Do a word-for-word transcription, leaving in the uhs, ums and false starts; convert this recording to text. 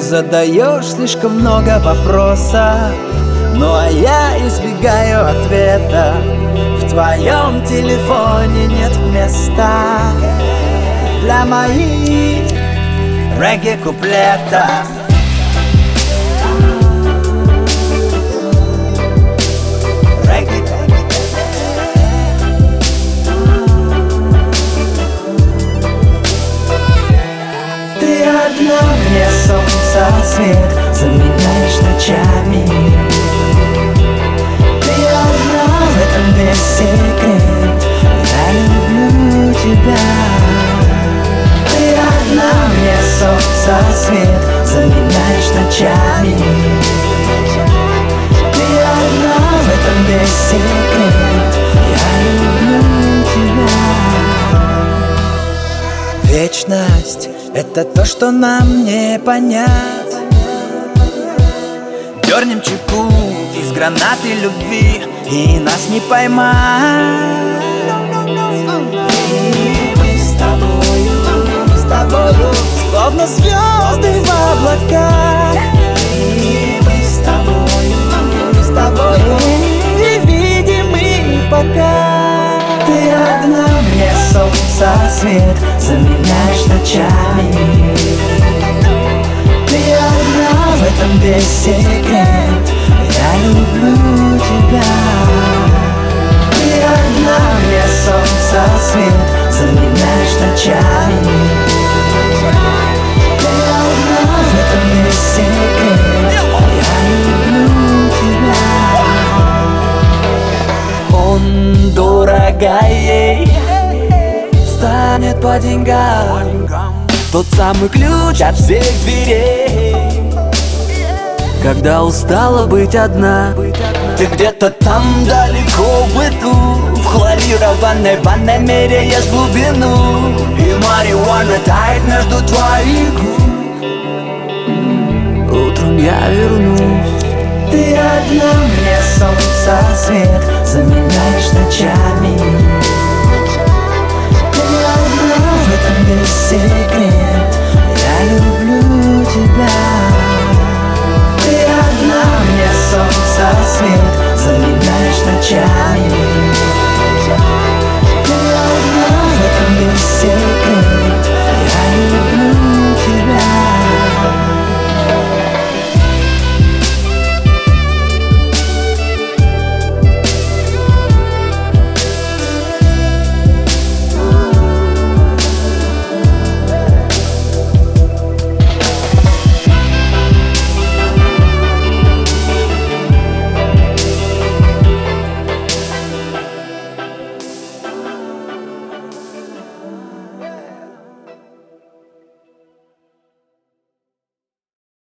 задаешь слишком много вопросов, ну а я избегаю ответа. В твоем телефоне нет места для моих регги-куплетов. Ты одна, мне солнце свет заменяешь ночами. Ты одна, в этом весь секрет, я люблю тебя. Ты одна, мне солнце свет заменяешь ночами. Ты одна, в этом весь секрет, я люблю тебя. Вечность — это то, что нам не понять. Дернем чеку из гранаты любви, и нас не поймать. И мы с тобою, с тобою, словно звезды в облаках. И мы с тобою, с тобою, невидимы пока. Ты одна, мне солнце свет заменяешь ночами. Ты одна, в этом весь секрет, я люблю тебя. Ты одна, мне солнце свет заменяешь ночами. Ты одна, в этом весь секрет, я люблю тебя. Он дорога ей станет по деньгам, тот самый ключ от всех дверей. Когда устала быть одна, ты где-то там далеко в быту, в хлорированной ванной меряешь глубину, и марихуана тает между твоих губ. Утром я вернусь. Ты одна, мне солнце свет заменяешь ночами. Ты одна, в этом весь секрет,